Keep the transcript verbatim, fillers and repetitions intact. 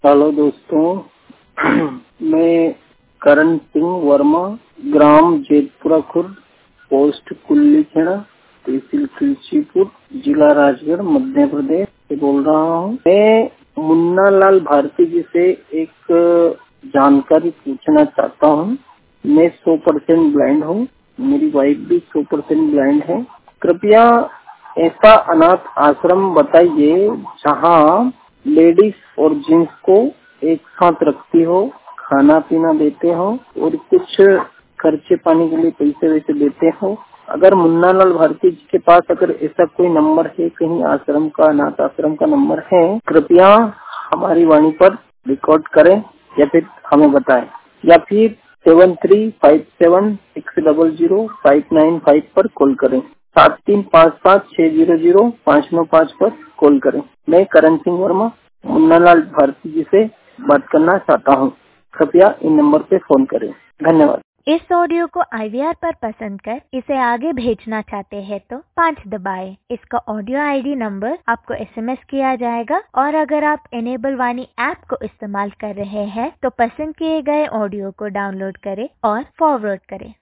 Hello दोस्तों, मैं करण सिंह वर्मा, ग्राम जेतपुरा खुर्द, पोस्ट कुल्ली खेड़ा, तहसील तुलसीपुर, जिला राजगढ़, मध्य प्रदेश से बोल रहा हूँ। मैं मुन्ना लाल भारती जी से एक जानकारी पूछना चाहता हूँ। मैं सौ परसेंट ब्लाइंड हूँ, मेरी वाइफ भी सौ परसेंट ब्लाइंड है। कृपया ऐसा अनाथ आश्रम बताइए जहाँ लेडीज और जेंट्स को एक साथ रखती हो, खाना पीना देते हो और कुछ खर्चे पानी के लिए पैसे वैसे देते हो। अगर मुन्ना लाल भारती जी के पास अगर ऐसा कोई नंबर है, कहीं आश्रम का, अनाथ आश्रम का नंबर है, कृपया हमारी वाणी पर रिकॉर्ड करें या फिर हमें बताएं, या फिर seven three five seven six double zero five nine five पर कॉल करें। सात तीन पाँच पाँच छह जीरो जीरो पाँच नौ पाँच पर कॉल करें। मैं करण सिंह वर्मा मुन्ना लाल भारती जी से बात करना चाहता हूँ। कृपया इन नंबर पे फोन करें। धन्यवाद। इस ऑडियो को आई वी आर पर पसंद कर इसे आगे भेजना चाहते हैं तो पाँच दबाएं। इसका ऑडियो आई डी नंबर आपको एस एम एस किया जाएगा और अगर आप इनेबल वाणी ऐप को इस्तेमाल कर रहे हैं तो पसंद किए गए ऑडियो को डाउनलोड करें और फॉरवर्ड करें।